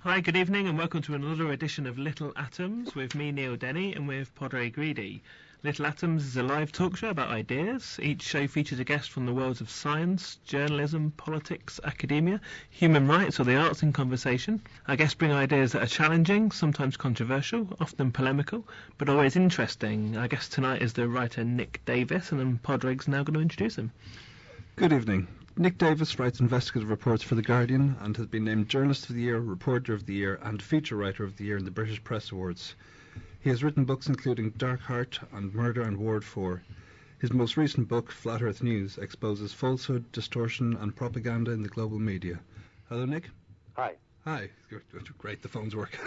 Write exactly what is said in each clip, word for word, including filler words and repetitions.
Hi, good evening and welcome to another edition of Little Atoms with me, Neil Denny, and with Padre Greedy. Little Atoms is a live talk show about ideas. Each show features a guest from the worlds of science, journalism, politics, academia, human rights or the arts in conversation. Our guests bring ideas that are challenging, sometimes controversial, often polemical, but always interesting. Our guest tonight is the writer Nick Davis, and then Padre's now going to introduce him. Good evening. Nick Davis writes investigative reports for The Guardian and has been named Journalist of the Year, Reporter of the Year and Feature Writer of the Year in the British Press Awards. He has written books including Dark Heart and Murder and Ward four. His most recent book, Flat Earth News, exposes falsehood, distortion and propaganda in the global media. Hello, Nick. Hi. Hi. Great, the phones work.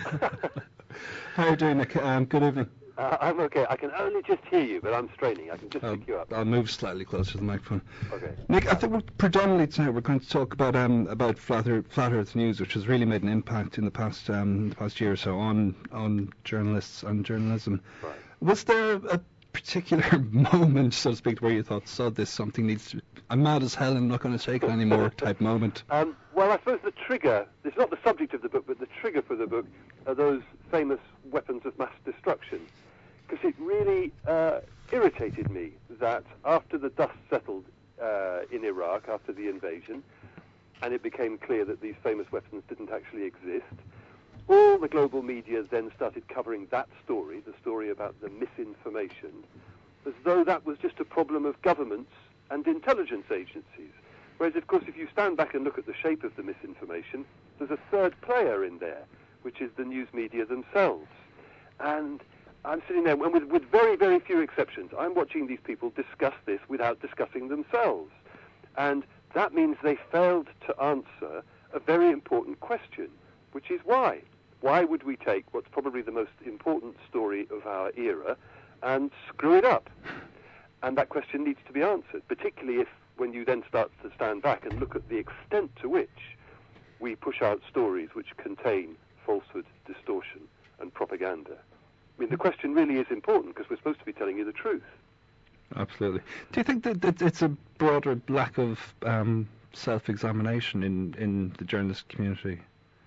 How are you doing, Nick? Um, good evening. Uh, I'm okay. I can only just hear you, but I'm straining. I can just I'll, pick you up. I'll move slightly closer to the microphone. Okay. Nick, I think we're predominantly tonight we're going to talk about um, about Flat Earth, Flat Earth News, which has really made an impact in the past um, the past year or so on on journalists and journalism. Right. Was there a particular moment, so to speak, where you thought, "So this something needs to? I'm mad as hell. I'm not going to take it anymore." type moment? Um, well, I suppose the trigger. It's not the subject of the book, but the trigger for the book are those famous weapons of mass destruction. Because it really uh, irritated me that after the dust settled uh, in Iraq, after the invasion, and it became clear that these famous weapons didn't actually exist, all the global media then started covering that story, the story about the misinformation, as though that was just a problem of governments and intelligence agencies. Whereas, of course, if you stand back and look at the shape of the misinformation, there's a third player in there, which is the news media themselves. And I'm sitting there, and with, with very, very few exceptions, I'm watching these people discuss this without discussing themselves. And that means they failed to answer a very important question, which is why? Why would we take what's probably the most important story of our era and screw it up? And that question needs to be answered, particularly if, when you then start to stand back and look at the extent to which we push out stories which contain falsehood, distortion, and propaganda. I mean, the question really is important because we're supposed to be telling you the truth. Absolutely. Do you think that, that it's a broader lack of um, self-examination in, in the journalist community?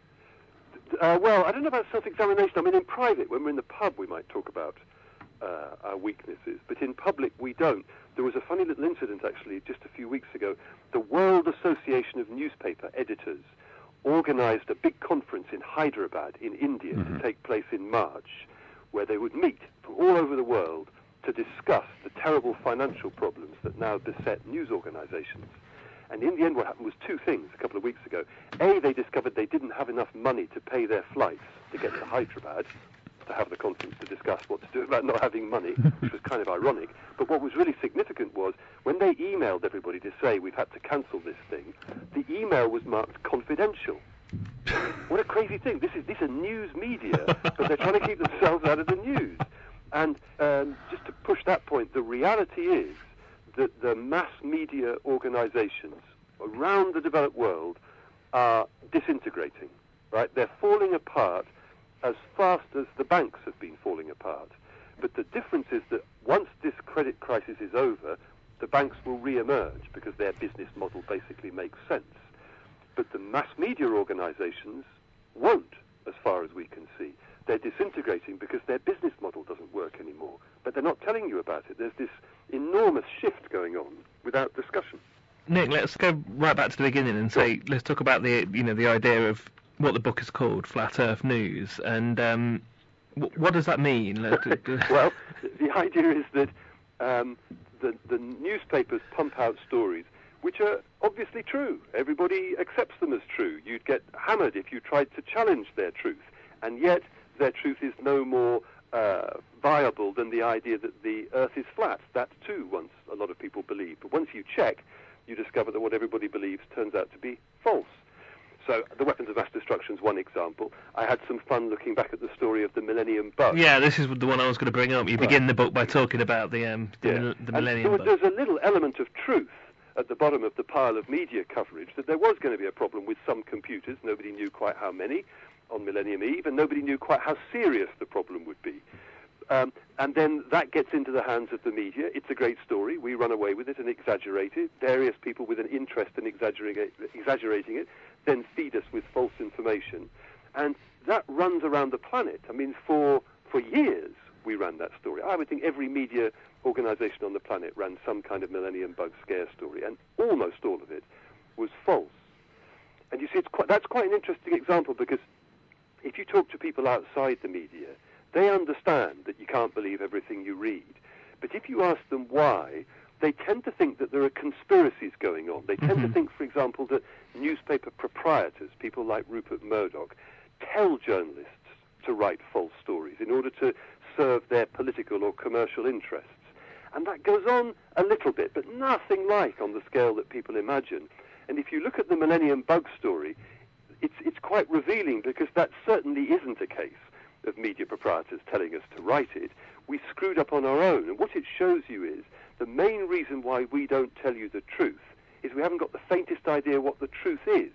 Uh, well, I don't know about self-examination. I mean, in private, when we're in the pub, we might talk about uh, our weaknesses, but in public, we don't. There was a funny little incident, actually, just a few weeks ago. The World Association of Newspaper Editors organized a big conference in Hyderabad, in India, mm-hmm. to take place in March, where they would meet from all over the world to discuss the terrible financial problems that now beset news organizations. And in the end, what happened was two things a couple of weeks ago. A, they discovered they didn't have enough money to pay their flights to get to Hyderabad to have the conference to discuss what to do about not having money, which was kind of ironic. But what was really significant was when they emailed everybody to say we've had to cancel this thing, the email was marked confidential. What a crazy thing. This is, these are news media, but they're trying to keep themselves out of the news. And um, just to push that point, the reality is that the mass media organizations around the developed world are disintegrating, right? They're falling apart as fast as the banks have been falling apart. But the difference is that once this credit crisis is over, the banks will re-emerge because their business model basically makes sense. But the mass media organizations won't, as far as we can see. They're disintegrating because their business model doesn't work anymore. But they're not telling you about it. There's this enormous shift going on without discussion. Nick, let's go right back to the beginning and say, let's talk about the, you know, the idea of what the book is called, Flat Earth News, and um, w- what does that mean? Well, the idea is that um, the, the newspapers pump out stories which are obviously true. Everybody accepts them as true. You'd get hammered if you tried to challenge their truth. And yet, their truth is no more uh, viable than the idea that the Earth is flat. That, too, once a lot of people believe. But once you check, you discover that what everybody believes turns out to be false. So the weapons of mass destruction is one example. I had some fun looking back at the story of the Millennium Bug. Yeah, this is the one I was going to bring up. You right. begin the book by talking about the, um, the, yeah. mil- the and Millennium there, Bug. There's a little element of truth at the bottom of the pile of media coverage that there was going to be a problem with some computers. Nobody knew quite how many on Millennium Eve, and nobody knew quite how serious the problem would be. Um, and then that gets into the hands of the media. It's a great story. We run away with it and exaggerate it. Various people with an interest in exaggerating it, exaggerating it then feed us with false information. And that runs around the planet. I mean, for for years we ran that story. I would think every media organization on the planet ran some kind of millennium bug scare story, and almost all of it was false. And you see, it's quite, that's quite an interesting example, because if you talk to people outside the media, they understand that you can't believe everything you read. But if you ask them why, they tend to think that there are conspiracies going on. They tend Mm-hmm. to think, for example, that newspaper proprietors, people like Rupert Murdoch, tell journalists to write false stories in order to serve their political or commercial interests. And that goes on a little bit, but nothing like on the scale that people imagine. And if you look at the Millennium Bug story, it's, it's quite revealing, because that certainly isn't a case of media proprietors telling us to write it. We screwed up on our own. And what it shows you is the main reason why we don't tell you the truth is we haven't got the faintest idea what the truth is.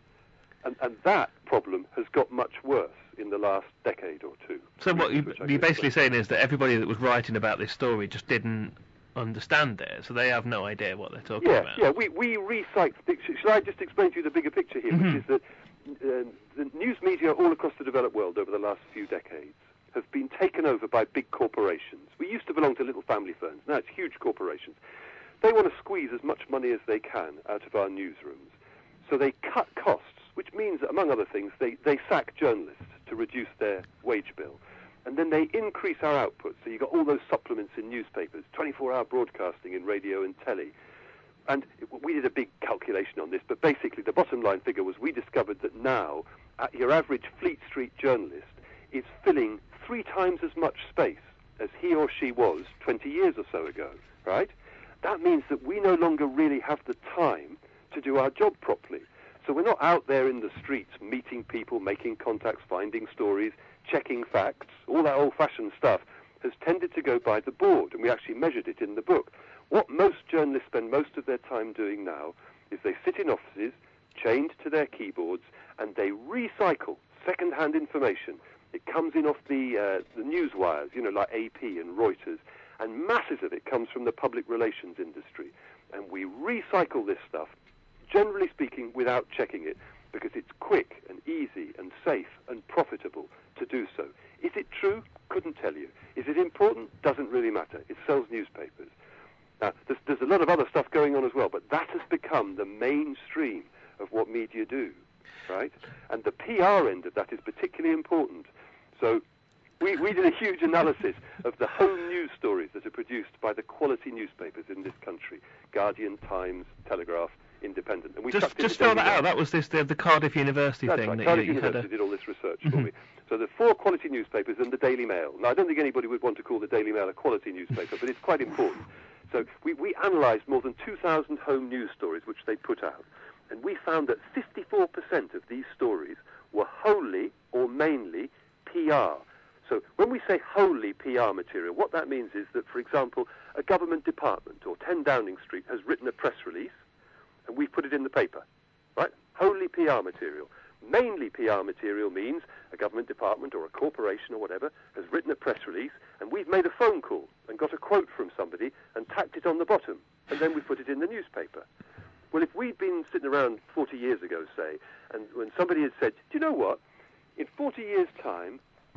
And, and that problem has got much worse in the last decade or two. So what you, which I you're can basically explain. saying is that everybody that was writing about this story just didn't understand it, so they have no idea what they're talking Yeah, about. yeah, we, we recycle pictures. Shall I just explain to you the bigger picture here, Mhm. which is that uh, the news media all across the developed world over the last few decades have been taken over by big corporations. We used to belong to little family firms. Now it's huge corporations. They want to squeeze as much money as they can out of our newsrooms. So they cut costs, which means that, among other things, they, they sack journalists to reduce their wage bill. And then they increase our output. So you've got all those supplements in newspapers, twenty-four hour broadcasting in radio and telly. And we did a big calculation on this, but basically the bottom line figure was we discovered that now uh, your average Fleet Street journalist is filling three times as much space as he or she was twenty years or so ago, right? That means that we no longer really have the time to do our job properly. So we're not out there in the streets meeting people, making contacts, finding stories, checking facts. All that old-fashioned stuff has tended to go by the board, and we actually measured it in the book. What most journalists spend most of their time doing now is they sit in offices, chained to their keyboards, and they recycle second-hand information. It comes in off the, uh, the news wires, you know, like A P and Reuters, and masses of it comes from the public relations industry. And we recycle this stuff, generally speaking, without checking it, because it's quick and easy and safe and profitable to do so. Is it true? Couldn't tell you. Is it important? Doesn't really matter. It sells newspapers. Now, there's, there's a lot of other stuff going on as well, but that has become the mainstream of what media do, right? And the P R end of that is particularly important. So we, we did a huge analysis of the home news stories that are produced by the quality newspapers in this country: Guardian, Times, Telegraph, Independent. And we Just, chucked in just the spell Daily that out. Mail. That was this the, the Cardiff University That's thing right. that Cardiff you, you had. University A... did all this research for Mhm. me. So the four quality newspapers and the Daily Mail. Now, I don't think anybody would want to call the Daily Mail a quality newspaper, but it's quite important. So we, we analysed more than two thousand home news stories which they put out, and we found that fifty-four percent of these stories were wholly or mainly P R. So when we say wholly P R material, what that means is that, for example, a government department or ten Downing Street has written a press release, and we've put it in the paper, right? Wholly P R material. Mainly P R material means a government department or a corporation or whatever has written a press release, and we've made a phone call and got a quote from somebody and tacked it on the bottom, and then we put it in the newspaper. Well, if we'd been sitting around forty years ago, say, and when somebody had said, do you know what? In forty years' time,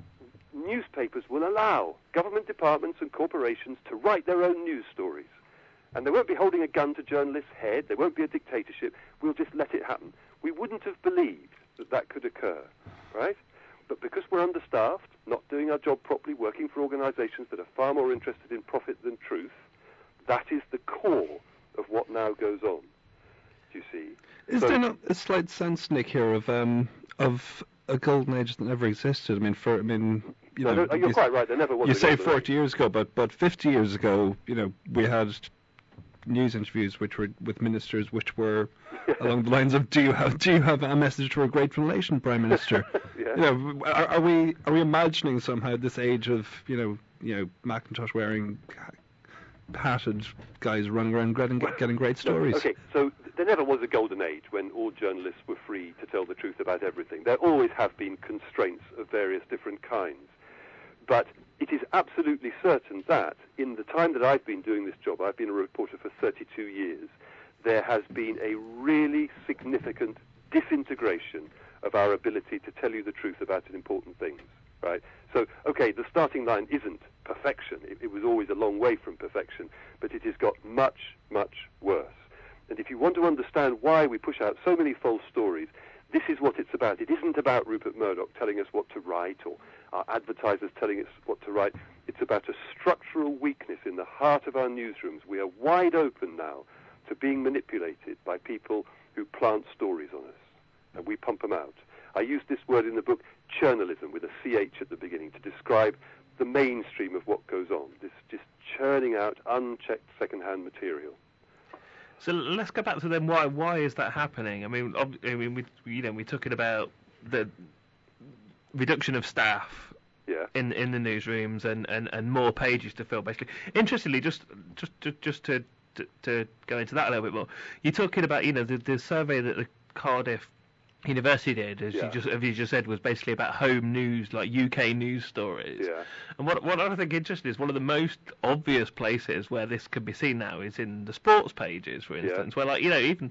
newspapers will allow government departments and corporations to write their own news stories. And they won't be holding a gun to journalists' head. There won't be a dictatorship. We'll just let it happen. We wouldn't have believed that that could occur, right? But because we're understaffed, not doing our job properly, working for organizations that are far more interested in profit than truth, that is the core of what now goes on. Do you see? Is So- there not a slight sense, Nick, here of um of a golden age that never existed? I mean, for I mean, you No, know, no, you're you, quite right. There never was you a say golden forty years ago, but but fifty years ago, you know, we had news interviews which were with ministers which were along the lines of, do you have do you have a message to a grateful nation, Prime Minister? Yeah. You know, are, are we are we imagining somehow this age of, you know, you know, Macintosh wearing hatted guys running around getting, getting great stories? No, okay, so there never was a golden age when all journalists were free to tell the truth about everything. There always have been constraints of various different kinds. But it is absolutely certain that in the time that I've been doing this job, I've been a reporter for thirty-two years, there has been a really significant disintegration of our ability to tell you the truth about important things, right? So, okay, the starting line isn't perfection. It, it was always a long way from perfection, but it has got much, much worse. And if you want to understand why we push out so many false stories, this is what it's about. It isn't about Rupert Murdoch telling us what to write or our advertisers telling us what to write. It's about a structural weakness in the heart of our newsrooms. We are wide open now to being manipulated by people who plant stories on us, and we pump them out. I use this word in the book, churnalism, with a C H at the beginning, to describe the mainstream of what goes on, this just churning out unchecked second-hand material. So let's go back to then. Why? Why is that happening? I mean, ob- I mean, we, you know, we're talking about the reduction of staff yeah. in in the newsrooms and, and, and more pages to fill. Basically, interestingly, just just just, just to, to to go into that a little bit more, you're talking about, you know, the, the survey that the Cardiff University did, as yeah. you just as you just said, was basically about home news, like U K news stories. Yeah. And what what I think interesting is one of the most obvious places where this can be seen now is in the sports pages, for instance, yeah. where, like, you know, even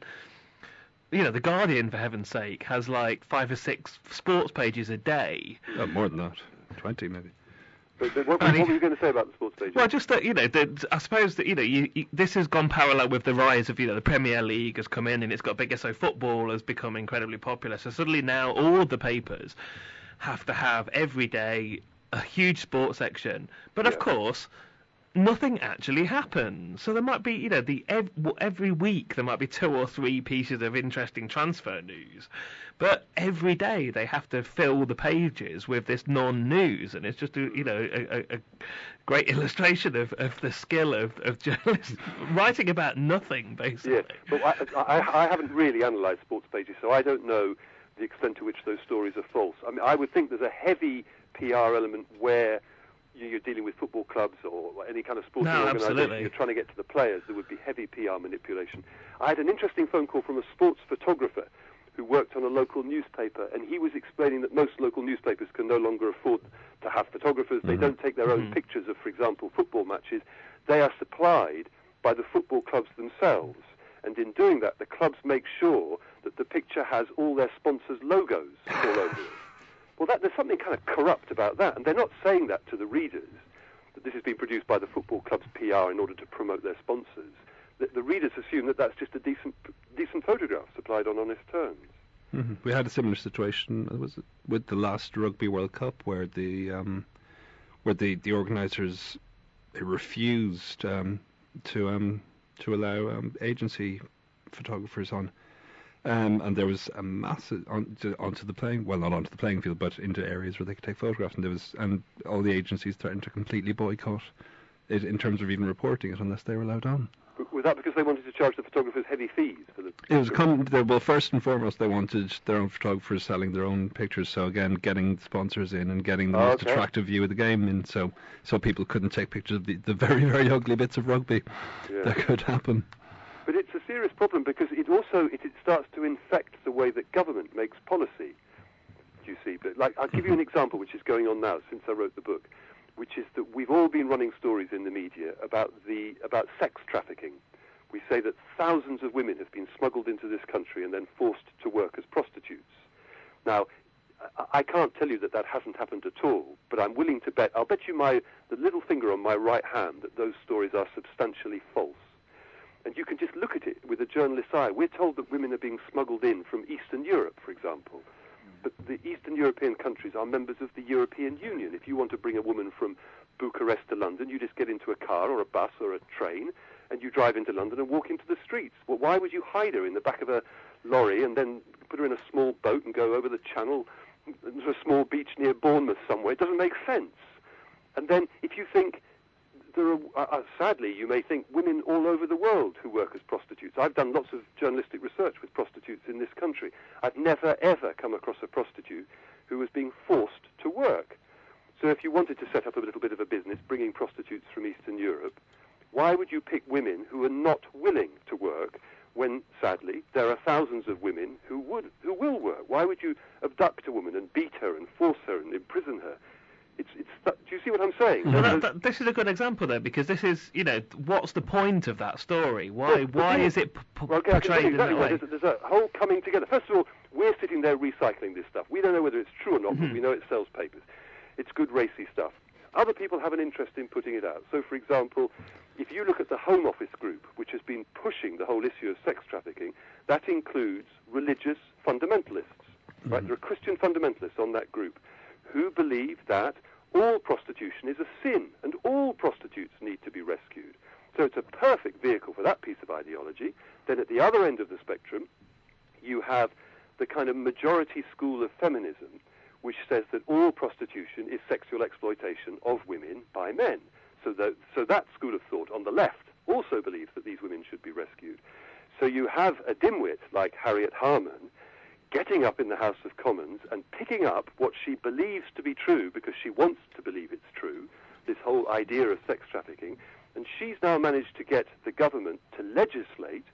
you know, the Guardian, for heaven's sake, has like five or six sports pages a day. Oh, more than that, twenty maybe. But, but what, what were you going to say about the sports pages? Well, just that, you know, the, I suppose that, you know, you, you, this has gone parallel with the rise of, you know, the Premier League has come in and it's got bigger, so football has become incredibly popular. So suddenly now all the papers have to have every day a huge sports section. But of yeah. course, nothing actually happens. So there might be, you know, the ev- every week there might be two or three pieces of interesting transfer news. But every day they have to fill the pages with this non-news, and it's just a, you know, a, a great illustration of, of the skill of, of journalists writing about nothing, basically. Yes, but I, I, I haven't really analysed sports pages, so I don't know the extent to which those stories are false. I mean, I would think there's a heavy P R element where you're dealing with football clubs or any kind of sporting no, organisation, absolutely. You're trying to get to the players, there would be heavy P R manipulation. I had an interesting phone call from a sports photographer who worked on a local newspaper, and he was explaining that most local newspapers can no longer afford to have photographers. Mm-hmm. They don't take their own mm-hmm. pictures of, for example, football matches. They are supplied by the football clubs themselves, and in doing that, the clubs make sure that the picture has all their sponsors' logos all over it. Well, that, there's something kind of corrupt about that, and they're not saying that to the readers, that this has been produced by the football club's P R in order to promote their sponsors. The, the readers assume that that's just a decent decent photograph supplied on honest terms. Mm-hmm. We had a similar situation was it, with the last Rugby World Cup, where the um, where the, the organisers refused um, to um, to allow um, agency photographers on. Um, and there was a massive on to, onto the playing, well, not onto the playing field, but into areas where they could take photographs, and there was, and all the agencies threatened to completely boycott it in terms of even reporting it unless they were allowed on. Was that because they wanted to charge the photographers heavy fees for the? It was com- well, first and foremost, they wanted their own photographers selling their own pictures. So again, getting sponsors in and getting the oh, most okay. attractive view of the game in, so so people couldn't take pictures of the, the very very ugly bits of rugby yeah. that could happen. But it's a serious problem because it also it, it starts to infect the way that government makes policy. Do you see? But like, I'll give you an example which is going on now since I wrote the book, which is that we've all been running stories in the media about the about sex trafficking. We say that thousands of women have been smuggled into this country and then forced to work as prostitutes. Now, I can't tell you that that hasn't happened at all, but I'm willing to bet, I'll bet you my the little finger on my right hand that those stories are substantially false. And you can just look at it with a journalist's eye. We're told that women are being smuggled in from Eastern Europe, for example. But the Eastern European countries are members of the European Union. If you want to bring a woman from Bucharest to London, you just get into a car or a bus or a train, and you drive into London and walk into the streets. Well, why would you hide her in the back of a lorry and then put her in a small boat and go over the channel to a small beach near Bournemouth somewhere? It doesn't make sense. And then if you think, there are, uh, sadly, you may think women all over the world who work as prostitutes. I've done lots of journalistic research with prostitutes in this country. I've never, ever come across a prostitute who was being forced to work. So if you wanted to set up a little bit of a business bringing prostitutes from Eastern Europe, why would you pick women who are not willing to work when, sadly, there are thousands of women who would, who will work? Why would you abduct a woman and beat her and force her and imprison her? It's, it's, do you see what I'm saying? Well, that, that, this is a good example, though, because this is, you know, what's the point of that story? Why, well, why is it p- p- well, okay, portrayed in exactly that way? There's a, there's a whole coming together. First of all, we're sitting there recycling this stuff. We don't know whether it's true or not, Mm-hmm. but we know it sells papers. It's good racy stuff. Other people have an interest in putting it out. So, for example, if you look at the Home Office group, which has been pushing the whole issue of sex trafficking, that includes religious fundamentalists. Mm-hmm. Right? There are Christian fundamentalists on that group who believe that all prostitution is a sin and all prostitutes need to be rescued. So it's a perfect vehicle for that piece of ideology. Then at the other end of the spectrum, you have the kind of majority school of feminism, which says that all prostitution is sexual exploitation of women by men. So that, so that school of thought on the left also believes that these women should be rescued. So you have a dimwit like Harriet Harman getting up in the House of Commons and picking up what she believes to be true because she wants to believe it's true, this whole idea of sex trafficking, and she's now managed to get the government to legislate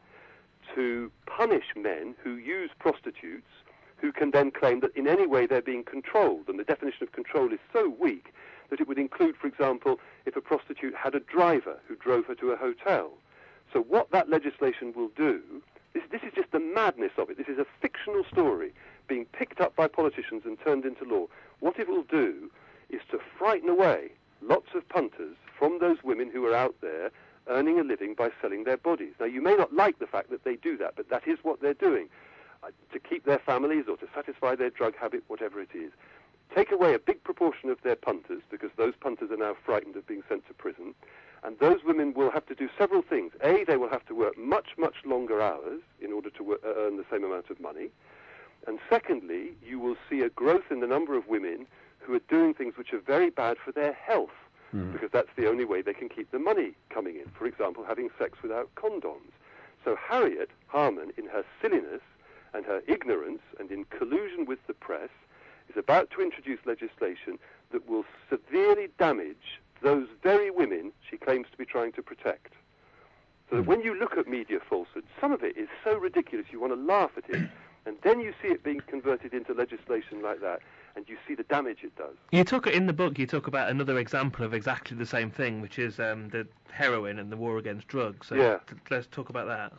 to punish men who use prostitutes who can then claim that in any way they're being controlled, and the definition of control is so weak that it would include, for example, if a prostitute had a driver who drove her to a hotel. So what that legislation will do, this, this is just the madness of it. This is a fictional story being picked up by politicians and turned into law. What it will do is to frighten away lots of punters from those women who are out there earning a living by selling their bodies. Now, you may not like the fact that they do that, but that is what they're doing. To keep their families or to satisfy their drug habit, whatever it is. Take away a big proportion of their punters, because those punters are now frightened of being sent to prison, and those women will have to do several things. A, they will have to work much, much longer hours in order to work, uh, earn the same amount of money. And secondly, you will see a growth in the number of women who are doing things which are very bad for their health, mm. because that's the only way they can keep the money coming in. For example, having sex without condoms. So Harriet Harman, in her silliness, and her ignorance, and in collusion with the press, is about to introduce legislation that will severely damage those very women she claims to be trying to protect. So that when you look at media falsehood, some of it is so ridiculous you want to laugh at it, and then you see it being converted into legislation like that, and you see the damage it does. You talk in the book. You talk about another example of exactly the same thing, which is um, the heroin and the war against drugs. So yeah. t- let's talk about that.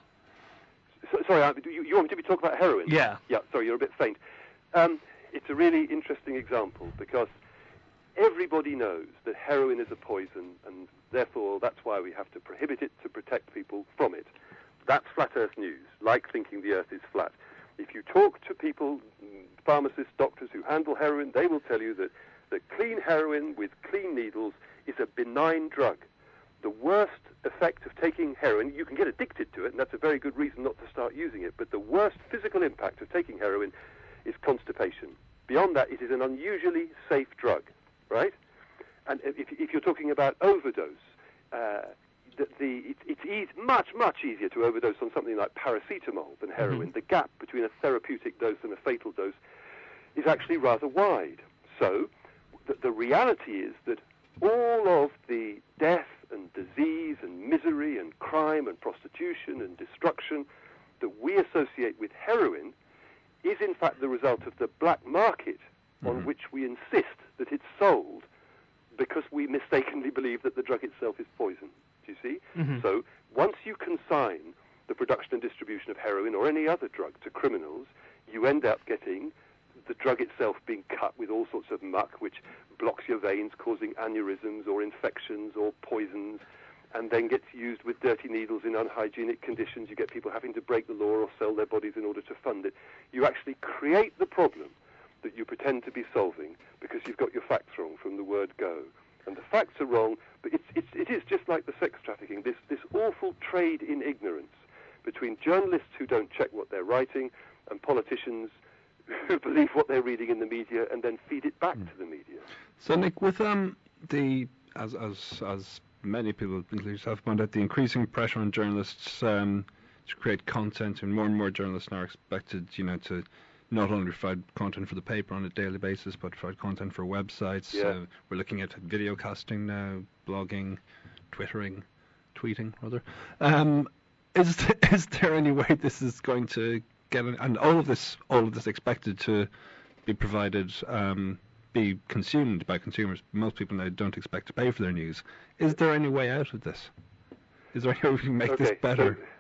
So, sorry, I, you, you want me to be talking about heroin? Yeah. Yeah, sorry, you're a bit faint. Um, it's a really interesting example because everybody knows that heroin is a poison, and therefore that's why we have to prohibit it to protect people from it. That's flat earth news, like thinking the earth is flat. If you talk to people, pharmacists, doctors who handle heroin, they will tell you that, that clean heroin with clean needles is a benign drug. The worst effect of taking heroin, you can get addicted to it, and that's a very good reason not to start using it, but the worst physical impact of taking heroin is constipation. Beyond that, it is an unusually safe drug, right? And if, if you're talking about overdose, uh, the, the, it, it's easy, much, much easier to overdose on something like paracetamol than heroin. Mm-hmm. The gap between a therapeutic dose and a fatal dose is actually rather wide. So the, the reality is that all of the death and disease and misery and crime and prostitution and destruction that we associate with heroin is in fact the result of the black market mm-hmm. on which we insist that it's sold because we mistakenly believe that the drug itself is poison. Do you see? Mm-hmm. So once you consign the production and distribution of heroin or any other drug to criminals, you end up getting the drug itself being cut with all sorts of muck which blocks your veins, causing aneurysms or infections or poisons, and then gets used with dirty needles in unhygienic conditions. You get people having to break the law or sell their bodies in order to fund it. You actually create the problem that you pretend to be solving because you've got your facts wrong from the word go. And the facts are wrong, but it's, it's, it is just like the sex trafficking, this, this awful trade in ignorance between journalists who don't check what they're writing and politicians who believe what they're reading in the media and then feed it back mm. to the media. So, Nick, with um the as as as many people, including yourself, pointed out, the increasing pressure on journalists um, to create content, and more and more journalists now are expected, you know, to not only provide content for the paper on a daily basis, but provide content for websites. Yeah. Uh, we're looking at video casting now, blogging, twittering, tweeting rather. Um, is th- is there any way this is going to get an, and all of this all of this expected to be provided, um, be consumed by consumers? Most people now don't expect to pay for their news. Is there any way out of this? Is there any way we can make okay, this better? So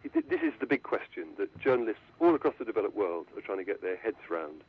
it, this is the big question that journalists all across the developed world are trying to get their heads round.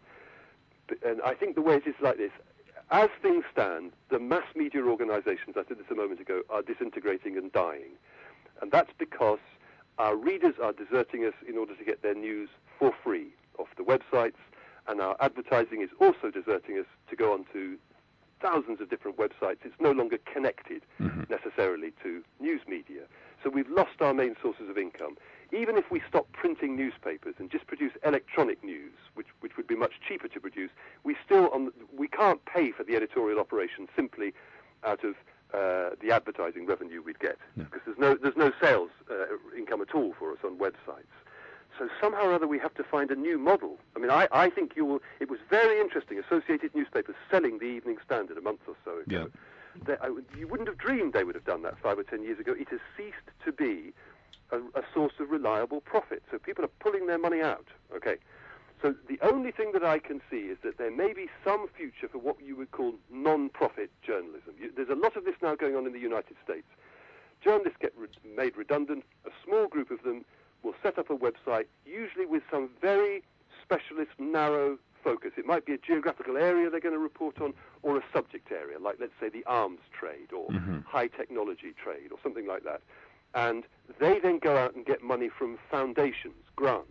And I think the way it is like this. As things stand, the mass media organizations, I said this a moment ago, are disintegrating and dying. And that's because our readers are deserting us in order to get their news for free off the websites, and our advertising is also deserting us to go on to thousands of different websites. It's no longer connected mm-hmm. necessarily to news media. So we've lost our main sources of income. Even if we stop printing newspapers and just produce electronic news, which which would be much cheaper to produce, we still on we can't pay for the editorial operation simply out of uh, the advertising revenue we'd get, no. because there's no there's no sales uh, income at all for us on websites. So somehow or other we have to find a new model. I mean, I, I think you will. It was very interesting. Associated Newspapers selling the Evening Standard a month or so ago. Yeah. They, I, you wouldn't have dreamed they would have done that five or ten years ago. It has ceased to be a, a source of reliable profit. So people are pulling their money out. Okay. So the only thing that I can see is that there may be some future for what you would call non-profit journalism. You, there's a lot of this now going on in the United States. Journalists get re- made redundant. A small group of them will set up a website, usually with some very specialist, narrow focus. It might be a geographical area they're going to report on, or a subject area, like, let's say, the arms trade, or mm-hmm. high technology trade, or something like that. And they then go out and get money from foundations, grants,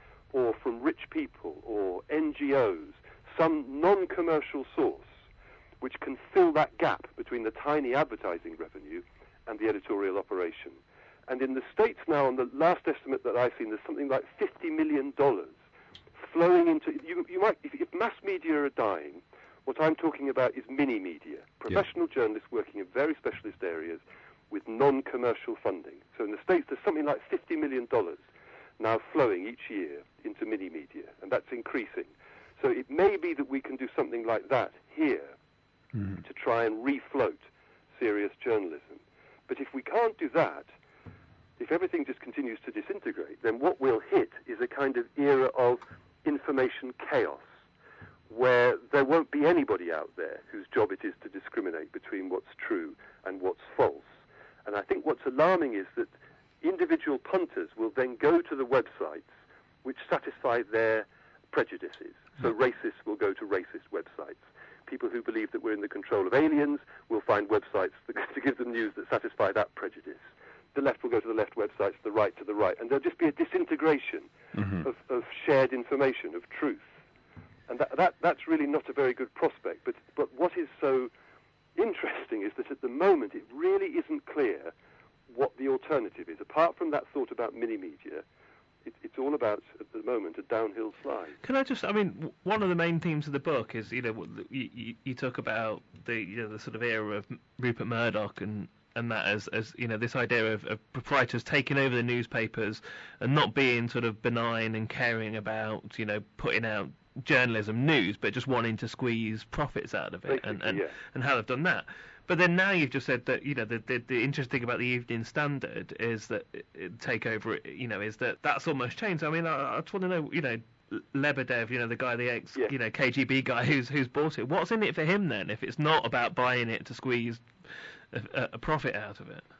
or from rich people, or N G Os, some non-commercial source, which can fill that gap between the tiny advertising revenue and the editorial operation. And in the States now, on the last estimate that I've seen, there's something like fifty million dollars flowing into... You, you might, if, if mass media are dying, what I'm talking about is mini-media, professional yeah. journalists working in very specialist areas with non-commercial funding. So in the States, there's something like fifty million dollars now flowing each year into mini-media, and that's increasing. So it may be that we can do something like that here mm. to try and refloat serious journalism. But if we can't do that, if everything just continues to disintegrate, then what we'll hit is a kind of era of information chaos, where there won't be anybody out there whose job it is to discriminate between what's true and what's false. And I think what's alarming is that individual punters will then go to the websites which satisfy their prejudices. So racists will go to racist websites. People who believe that we're in the control of aliens will find websites that, to give them news that satisfy that prejudice. The left will go to the left websites, the right to the right, and there'll just be a disintegration mm-hmm. of, of shared information, of truth. And that, that that's really not a very good prospect. But, but what is so interesting is that at the moment it really isn't clear what the alternative is. Apart from that thought about mini-media, it, it's all about, at the moment, a downhill slide. Can I just, I mean, one of the main themes of the book is, you know, you, you, you talk about the, you know, the sort of era of Rupert Murdoch and and that as, as you know, this idea of, of proprietors taking over the newspapers and not being sort of benign and caring about, you know, putting out journalism news, but just wanting to squeeze profits out of it, Basically, and and, yeah. and how they've done that. But then now you've just said that, you know, the, the, the interesting thing about the Evening Standard is that it, it take over, you know, is that that's almost changed. I mean, I, I just want to know, you know, Lebedev, you know, the guy, the ex, yeah. you know, K G B guy who's who's bought it. What's in it for him then, if it's not about buying it to squeeze a, a profit out of it?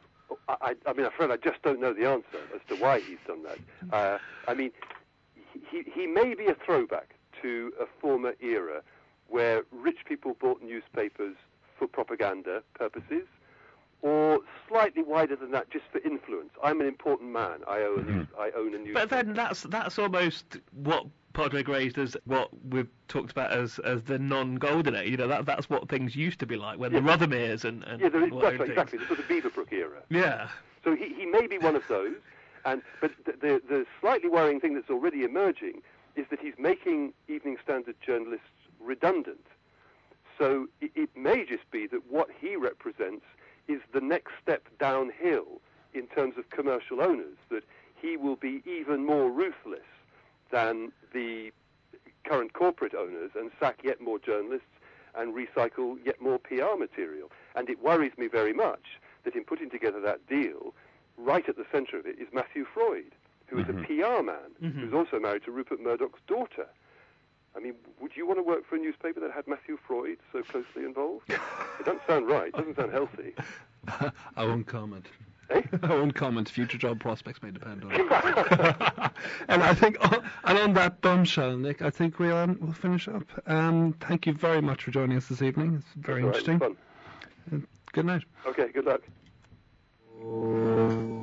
I, I mean, I'm afraid I just don't know the answer as to why he's done that. Uh, I mean, he he may be a throwback to a former era where rich people bought newspapers for propaganda purposes, or slightly wider than that, just for influence. I'm an important man. I own a, news, I own a newspaper. But then that's that's almost what Padraig raised as what we've talked about as as the non-golden age. You know, that that's what things used to be like when yeah. the Rothermeres and, and yeah, there is, and that's right, exactly the sort of Beaverbrook era. Yeah. So he he may be one of those, and but the, the the slightly worrying thing that's already emerging is that he's making Evening Standard journalists redundant. So it, it may just be that what he represents is the next step downhill in terms of commercial owners, that he will be even more ruthless than the current corporate owners and sack yet more journalists and recycle yet more P R material. And it worries me very much that in putting together that deal, right at the centre of it is Matthew Freud, who is mm-hmm. a P R man, mm-hmm. who's also married to Rupert Murdoch's daughter. I mean, would you want to work for a newspaper that had Matthew Freud so closely involved? It doesn't sound right. It doesn't sound healthy. I won't comment. Eh? I won't comment. Future job prospects may depend on it. And I think, oh, and on that bombshell, Nick, I think we'll um, we'll finish up. Um, thank you very much for joining us this evening. It's very All right, it was interesting. fun. Good night. Okay, good luck.